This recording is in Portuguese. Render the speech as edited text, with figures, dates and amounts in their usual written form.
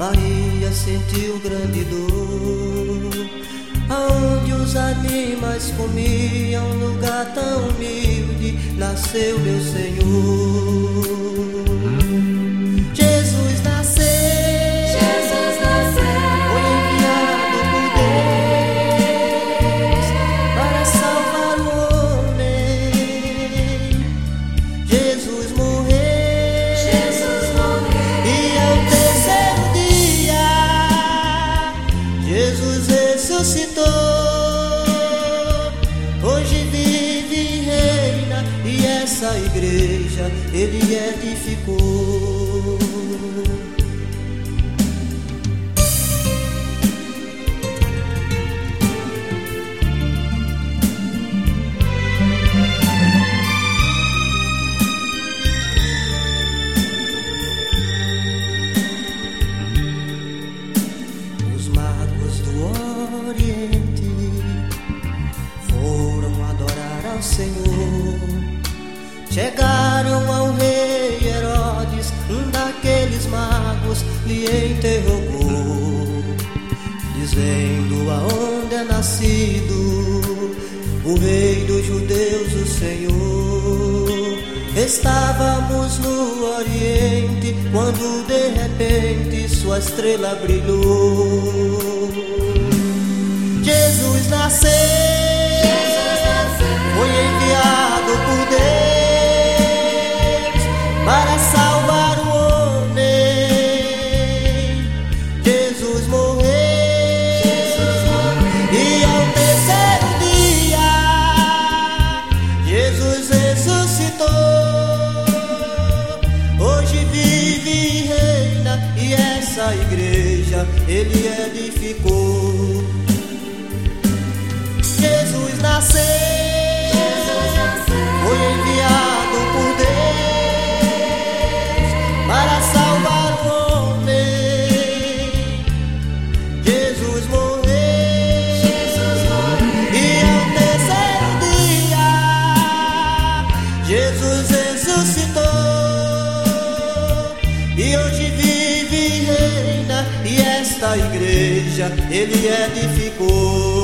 Maria sentiu grande dor, aonde os animais comiam, lugar tão humilde, nasceu meu Senhor. Jesus nasceu, foi enviado por Deus para salvar o homem. Jesus morreu, e ao terceiro dia Jesus ressuscitou. Hoje vive e reina, e essa igreja ele edificou. Os magos do Oriente foram adorar ao Senhor. Chegaram ao rei Herodes, um daqueles magos lhe interrogou, dizendo aonde é nascido o rei dos judeus, o Senhor. Estávamos no Oriente, quando de repente sua estrela brilhou. Jesus nasceu, foi enviado por Deus para salvar o homem. Jesus morreu, e ao terceiro dia Jesus ressuscitou. Hoje vive e reina, e essa igreja ele edificou. Jesus nasceu, foi enviado por Deus para salvar o homem. Jesus morreu, e ao terceiro dia Jesus ressuscitou. E hoje vive e reina, e esta igreja ele edificou.